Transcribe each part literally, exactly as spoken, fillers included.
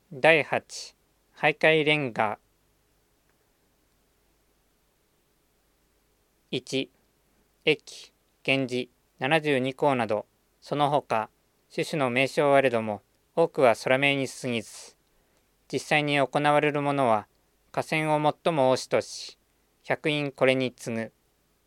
だいはち徘徊レンガ。いち駅、源氏、ななじゅうにこうなど、その他種々の名称あれども、多くは空名に過ぎず、実際に行われるものは河川を最も多しとし、百院これに次ぐ。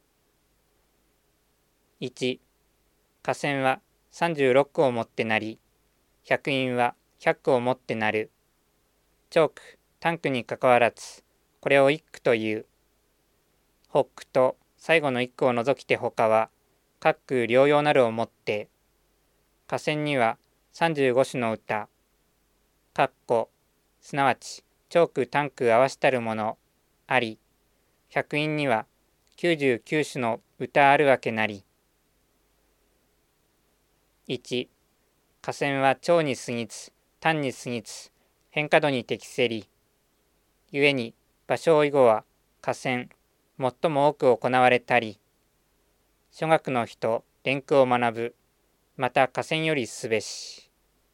いち河川はさんじゅうろっくをもってなり、百院はひゃっくをもってなる。長句、短句にかかわらず、これを一句という。北句と最後の一句を除きて他は、各句両用なるをもって、河川にはさんじゅうごしゅの歌、かっこすなわち長句短句合わしたるものあり、百院にはきゅうじゅうきゅうしゅの歌あるわけなり。いち河川は長に過ぎず短に過ぎず変化度に適せり、故に芭蕉以後は河川最も多く行われたり、諸学の人連句を学ぶ、また河川よりすべし。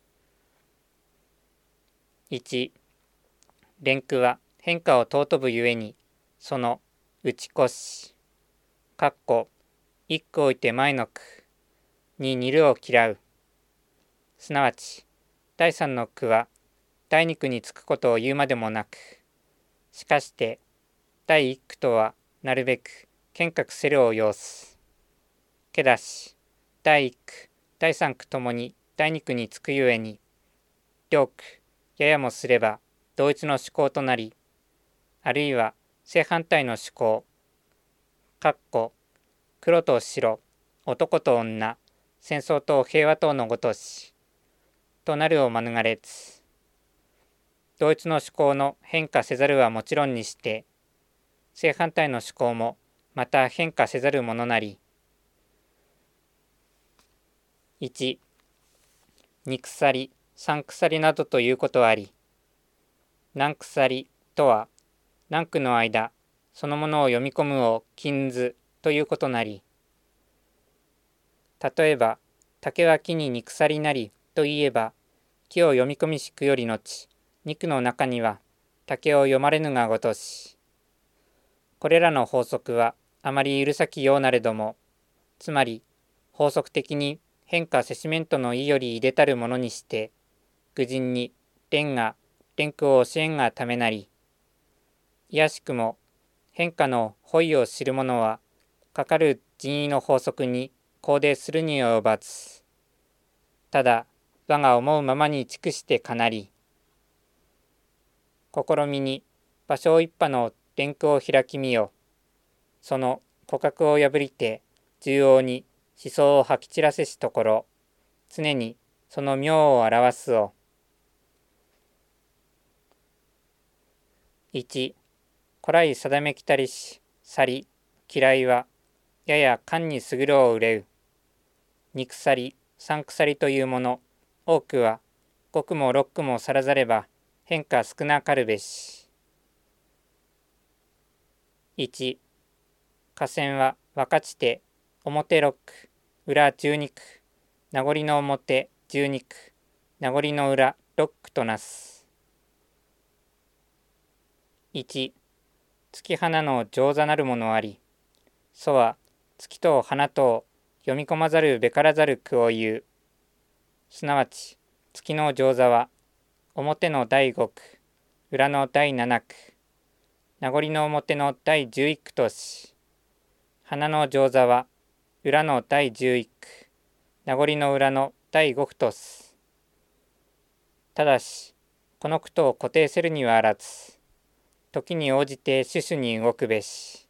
いち連句は変化を尊ぶゆえに、その打ち越し、かっこ一句置いて前の句に似るを嫌う。すなわちだいさんの句はだいに句につくことを言うまでもなく、しかしてだいいっ句とはなるべく見覚せるを要す。けだしだいいっ句だいさん句ともにだいに句につくゆえに、両句ややもすれば同一の趣向となり、あるいは正反対の趣向、かっこ黒と白、男と女、戦争と平和とのごとしとなるを免れず、同一の趣向の変化せざるはもちろんにして、正反対の趣向もまた変化せざるものなり。いちに鎖、さん鎖などということあり、何鎖とは何句の間そのものを読み込むを禁ずということなり、例えば竹は木にに鎖なりといえば、木を読み込みしくより後、に句の中には竹を読まれぬがごとし。これらの法則はあまり許さきようなれども、つまり法則的に変化せしめんとの意より入れたるものにして、愚人に連が連句を教えんがためなり、いやしくも変化の本意を知る者は、かかる人為の法則に肯定するに及ばず、ただ我が思うままに逐してかなり、試みに芭蕉一派の連句を開きみよ。その骨格を破りて縦横に思想を吐き散らせしところ、常にその妙を表すを。いち古来定めきたりし、去り、嫌いは、やや官に優るを憂う。に鎖、さん鎖というもの、多くはご句もろっ句もさらざれば変化少なかるべし。いち河川は分かちて表ろっ句、裏じゅうに句、名残の表じゅうに句、名残の裏ろっ句となす。いち月花の上座なるものあり、そは月と花とを読み込まざるべからざる句を言う。すなわち月の上座は表のだいご句、裏のだいなな句、名残の表のだいじゅういっ句とし、花の上座は裏のだいじゅういっ句、名残の裏のだいご句とす。ただしこの句とを固定せるにはあらず、時に応じて種々に動くべし。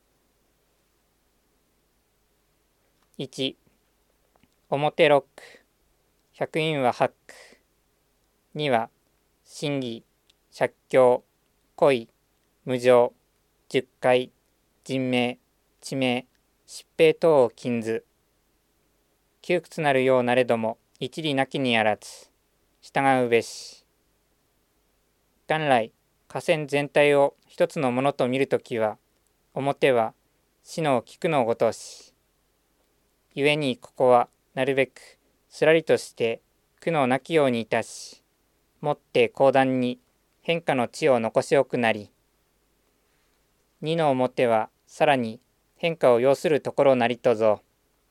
いち表ろっ句、百院ははっ句。には真偽、釈教、恋、無常、十戒、人名、地名、疾病等を禁ず。窮屈なるようなれども一理なきにあらず、従うべし。元来河川全体を一つのものと見るときは、表は死の聞くのごとし。故にここはなるべくすらりとして苦のなきようにいたし、 もって講談に変化の地を残しおくなり、二の表はさらに変化を要するところなりとぞ。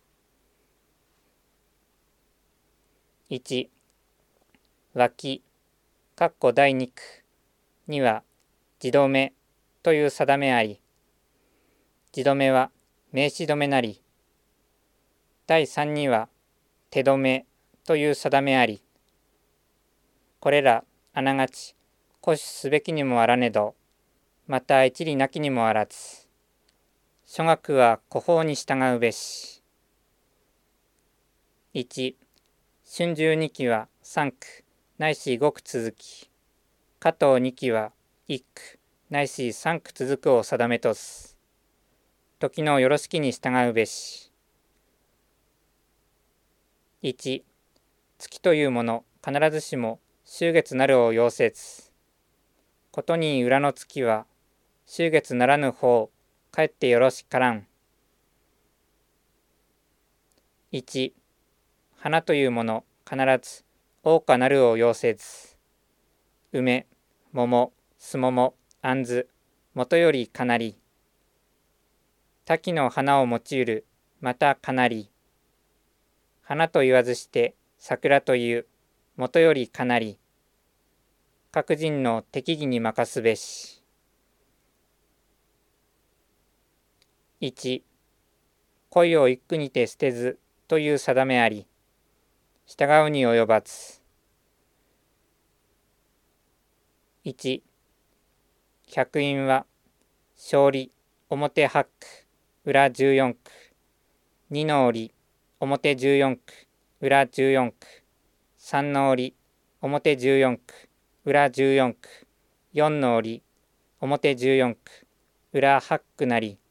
いち、脇、かっこ第二句には字止めという定めあり、字止めは名詞止めなり、第三には手止めという定めあり、これらあながち固守すべきにもあらねど、また一理なきにもあらず、諸学は古法に従うべし。いち、春秋二期は三句ないし五句続き、加藤二期は一句ないし三句続くを定めとす。時のよろしきに従うべし。いち、月というもの必ずしも秋月なるを要せず、ことに裏の月は秋月ならぬ方かえってよろしからん。いち、花というもの必ず桜花なるを要せず、梅、桃、すもも、あんず、もとよりかなり、滝の花を用いる、またかなり、花と言わずして桜という、もとよりかなり、各人の適宜に任すべし。いち、恋を一句にて捨てずという定めあり、従うに及ばず。いち、百韻は勝利表八句裏十四句、二の折表十四句裏十四句、三の折表十四句裏十四句、四の折表十四句裏八句なり。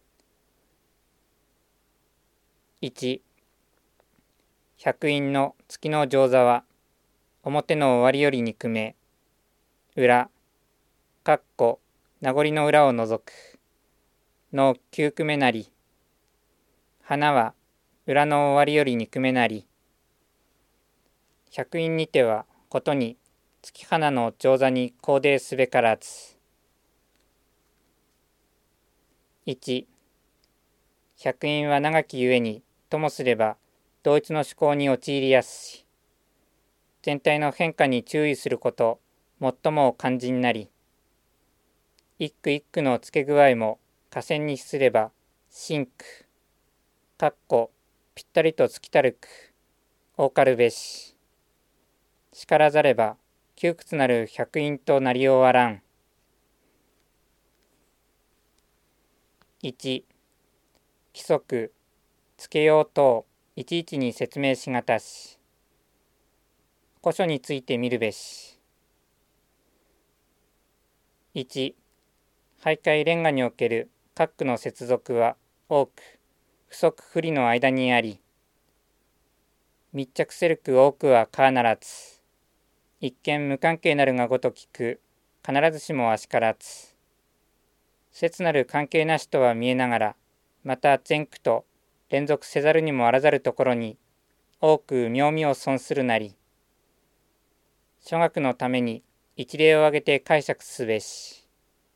いち、百韻の月の上座は表の終わりより憎め、裏、かっこ名残の裏を除くの九句目なり、花は裏の終わりより憎めなり、百韻にてはことに月花の上座に肯定すべからず。いち、百韻は長きゆえにともすれば同一の思考に陥りやすし、全体の変化に注意すること最も肝心なり、一句一句の付け具合も下線にすれば真句、かっこぴったりと尽きたる句、多かるべし。しからざれば窮屈なる百韻となり終わらん。いち、規則、つけよう等いちいちに説明しがたし、古書について見るべし。いち、俳諧連歌における各句の接続は多く不足不利の間にあり、密着せる句多くはかならず、一見無関係なるがごとき句必ずしもあしからず、切なる関係なしとは見えながら、また全句と連続せざるにもあらざるところに多く妙味を損するなり、諸学のために一例を挙げて解釈すべし。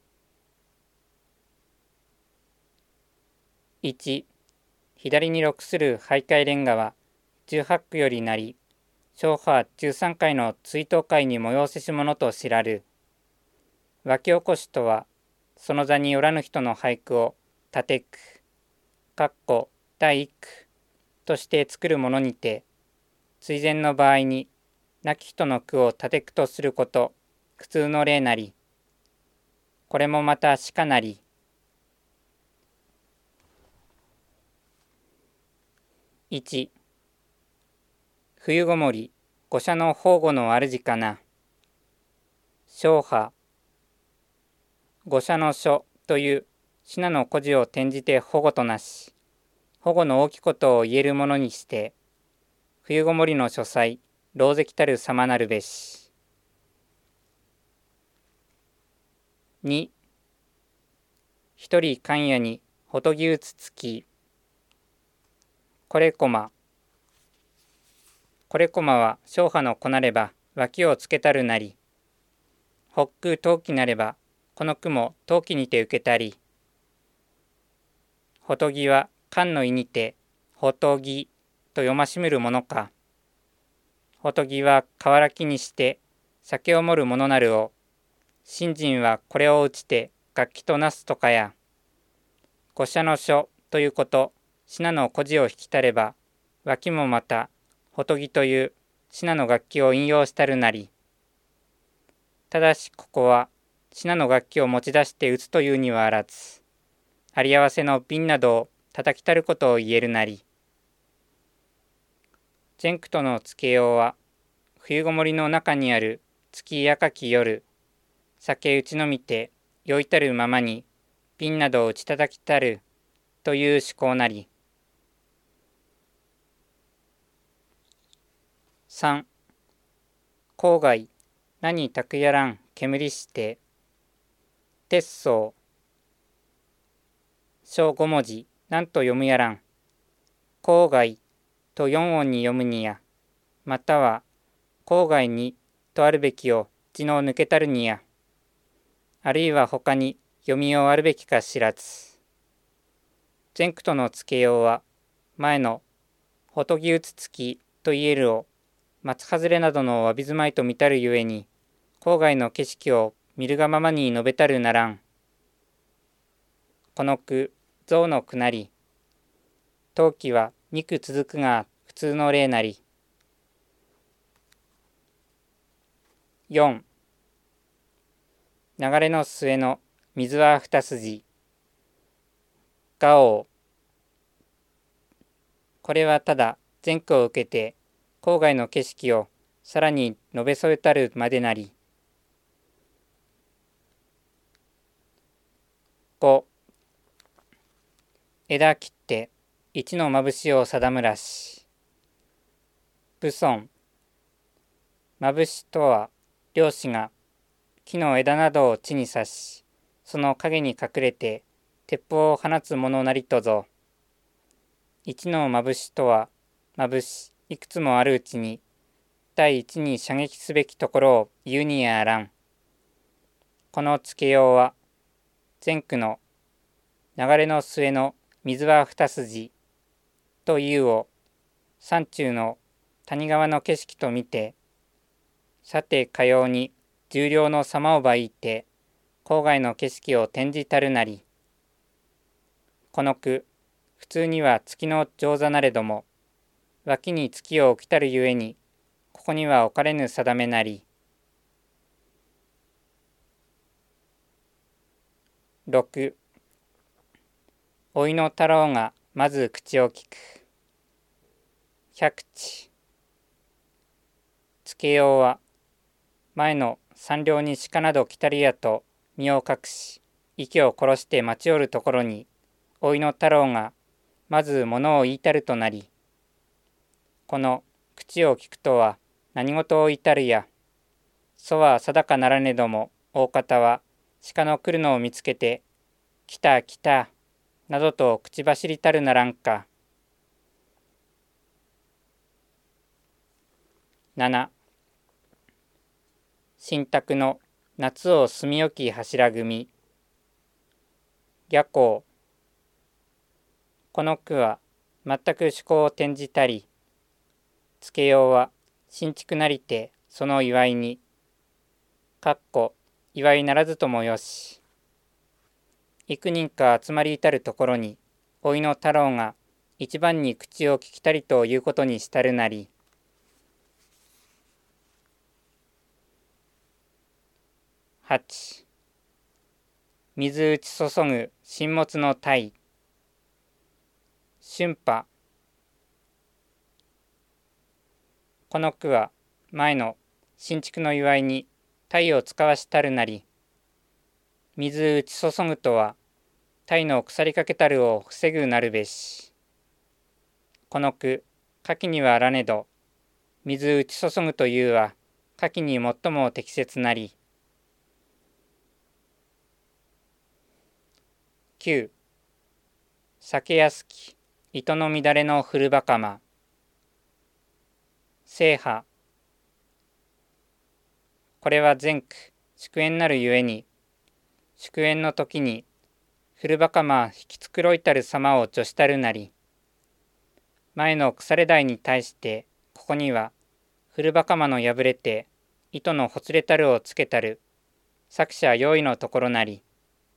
いち、左に録する俳諧連歌はじゅうはち句よりなり、正派じゅうさんかいの追悼会に催せしものと知らる。湧き起こしとは、その座によらぬ人の俳句を立句、かっこ第一句として作るものにて、追善の場合に亡き人の句を立句とすること、苦痛の例なり、これもまたしかなり。いち、冬ごもり、御社の崩御の主かな。正派、御社の書という品の故事を転じて保護となし、保護の大きいことを言えるものにして、冬ごもりの書斎、狼藉たる様なるべし。に、一人勘屋にほとぎうつつき、これこま。これこまは正派のこなれば脇をつけたるなり。北空陶器なれば、この句も陶器にて受けたり。ほとぎは漢の意にて、ほとぎと読ましむるものか。ほとぎは河原木にして酒を盛るものなるを、信心はこれを打ちて楽器となすとかや。五社の書ということ、信の故事を引きたれば、脇もまた、ほとぎという信の楽器を引用したるなり。ただしここは、信の楽器を持ち出して打つというにはあらず、あり合わせの瓶などを叩きたることを言えるなり。前句との付けようは、冬ごもりの中にある月赤き夜、酒打ちのみて酔いたるままに瓶などを打ち叩きたるという思考なり。さん. 郊外何たくやらん煙して鉄相小五文字何と読むやらん郊外と四音に読むにやまたは郊外にとあるべきを字の抜けたるにやあるいは他に読みようあるべきか知らず。前句との付けようは前のほとぎうつつきと言えるを松外れなどのわびずまいと見たるゆえに郊外の景色を見るがままに述べたるならん。この句象の句なり陶器はに句続くが普通の例なり。よん. 流れの末の水は二筋がおう。これはただ前句を受けて郊外の景色をさらに述べ添えたるまでなり。ご. 枝切って一のまぶしを定むらし。武尊。まぶしとは漁師が木の枝などを地に刺し、その影に隠れて鉄砲を放つものなりとぞ。一のまぶしとはまぶしいくつもあるうちに第一に射撃すべきところを言うにやあらん。この付けようは前句の流れの末の水は二筋というを山中の谷川の景色と見て、さてかように重量の様をばいて郊外の景色を転じたるなり。この句普通には月の上座なれども脇に月を置きたるゆえにここには置かれぬ定めなり。ろく. 老いの太郎がまず口をきく。百地。付けようは前の山猟に鹿など来たりやと身を隠し息を殺して待ちおるところに老いの太郎がまず物を言いたるとなり。この口を聞くとは何事を言いたるや。そは定かならねども大方は鹿の来るのを見つけて来た来たなどと口走りたるならんか。なな. 新宅の夏を住み置き柱組。逆行。この句は全く趣向を転じたり、付けようは新築なりてその祝いに、かっこ祝いならずともよし。幾人か集まり至るところに、老いの太郎が一番に口を聞きたりということにしたるなり。はち. 水打ち注ぐ新物の鯛。春波。この句は前の新築の祝いに鯛を使わしたるなり。水打ち注ぐとは鯛の腐りかけたるを防ぐなるべし。この句下記にはあらねど水打ち注ぐというは下記に最も適切なり。きゅう. 酒安き糸の乱れの古袴。正派。 これは前句祝宴なるゆえに、祝宴の時に古ばかま引き繕いたる様を助したるなり、前の腐れ台に対してここには古ばかまの破れて糸のほつれたるをつけたる作者用意のところなり。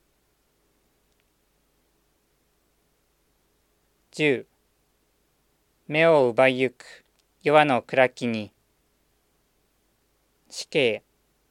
じゅう目を奪いゆく夜の暗きに死刑。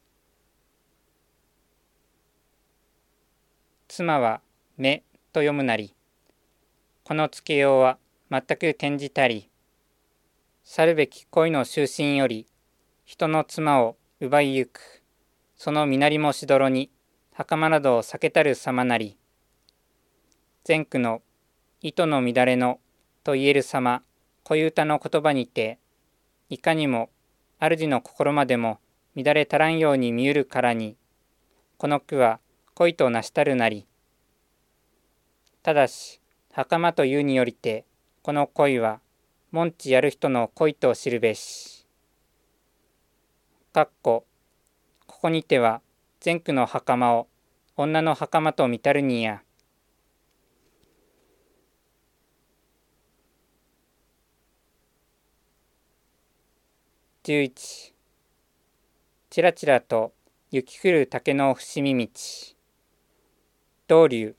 妻は目と読むなり、このつけようは全く転じたり、去るべき恋の終身より人の妻を奪いゆく、その身なりもしどろに袴などを避けたる様なり。前句の糸の乱れのと言える様、恋歌の言葉にて、いかにも主の心までも乱れ足らんように見ゆるからに、この句は恋となしたるなり。ただし袴というによりて、この恋は門地やる人の恋と知るべし。かっこここにては前句の袴を女の袴と見たるにや。じゅういちちらちらと雪降る竹の伏見道。道流。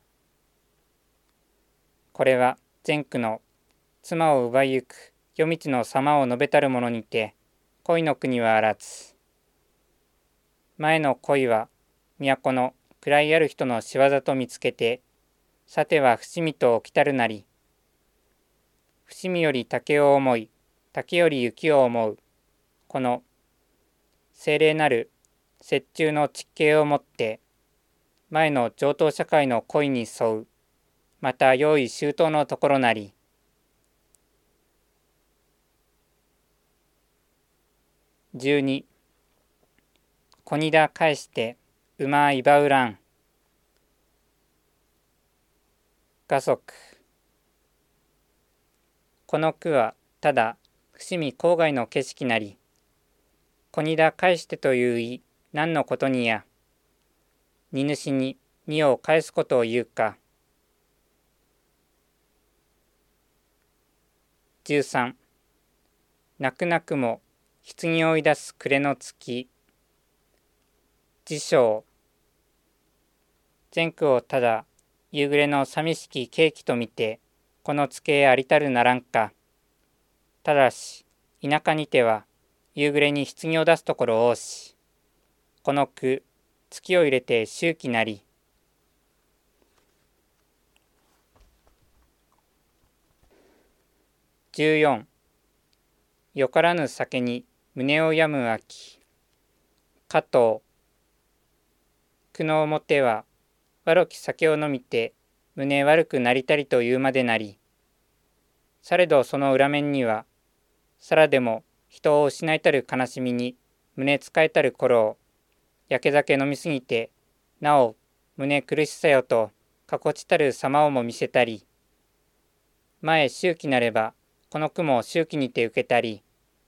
これは前句の妻を奪いゆく夜道の様を述べたるものにて、恋の国はあらず。前の恋は都の暗いある人の仕業と見つけて、さては伏見と起きたるなり。伏見より竹を思い、竹より雪を思う。この清麗なる折衷の地形をもって、前の上等社会の恋に沿う、また用意周到のところなり。じゅうに小荷田返して馬いばうらん。画則。この句はただ伏見郊外の景色なり、小荷田返してという意何のことにや、荷主に荷を返すことを言うか。じゅうさん泣く泣くも棺を追い出す暮れの月。自称。前句をただ夕暮れの寂しき景気と見て、この月へありたるならんか。ただし田舎にては夕暮れに棺を出すところ多し、この句月を入れて周期なり。じゅうよんよからぬ酒に胸を病む秋。加藤。句の表は悪き酒を飲みて胸悪くなりたりというまでなり、されどその裏面には、さらでも人を失いたる悲しみに胸使えたる頃を、焼け酒飲みすぎてなお胸苦しさよとかこちたる様をも見せたり、前周期なればこの句も周期にて受けたり。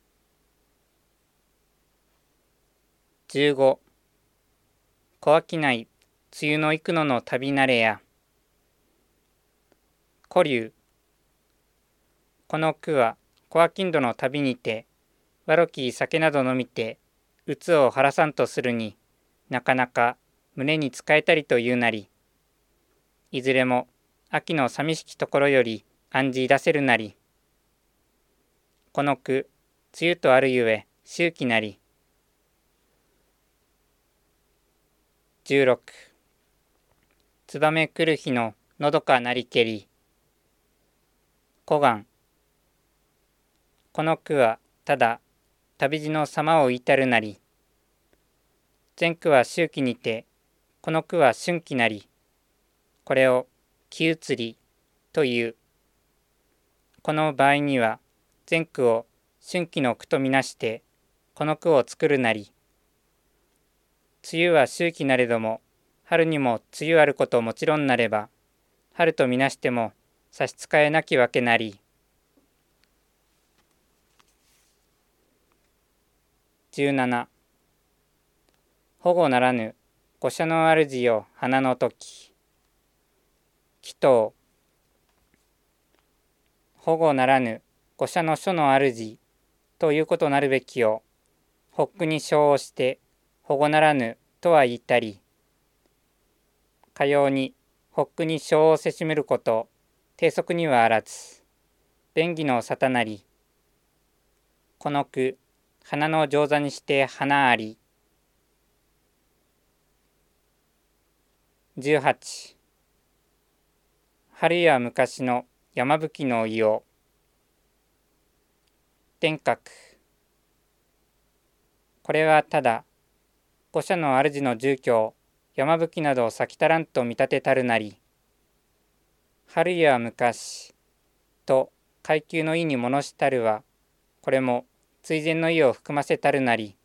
じゅうご小商い梅雨の幾野の旅なれや。古流。この句は小商人の旅にて悪き酒など飲みて鬱を晴らさんとするに、なかなか胸に使えたりというなり。いずれも秋の寂しきところより案じ出せるなり。この句梅雨とあるゆえ周期なり。じゅうろく燕来る日ののどかなりけり。湖岸。この句はただ旅路の様を言いたるなり。前句は周期にて、この句は春期なり。これを気移りという。この場合には前句を春期の句とみなしてこの句を作るなり。梅雨は周期なれども春にも梅雨あることもちろんなれば、春とみなしても差し支えなきわけなり。じゅうなな保護ならぬ御社の主よ花の時。祈祷。保護ならぬ御社の書の主ということなるべきを、ホックに称をして保護ならぬとは言ったり、かようにホックに称をせしめること、定則にはあらず、便宜の沙汰なり。この句、花の上座にして花あり。じゅうはち。春や昔の山吹の意を。天閣。これはただ、御社の主の住居、山吹などを咲きたらんと見立てたるなり。春や昔と階級の意に物したるは、これも追善の意を含ませたるなり。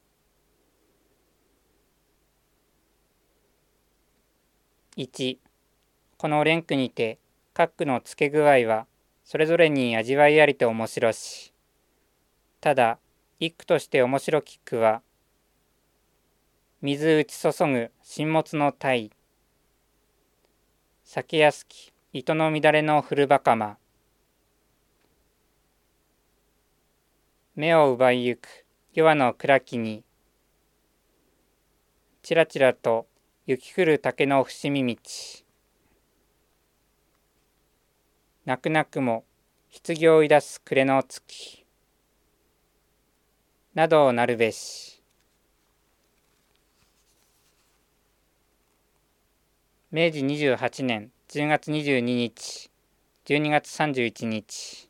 いち、この連句にて各句の付け具合はそれぞれに味わいありと面白し、ただ一句として面白き句は、水打ち注ぐ新物の鯛、酒安き糸の乱れの古袴、目を奪いゆく夜の暗きに、ちらちらと雪降る竹の伏見道、泣く泣くも棺をいだす暮れの月などをなるべし。めいじにじゅうはちねんじゅうがつにじゅうににち、じゅうにがつさんじゅういちにち。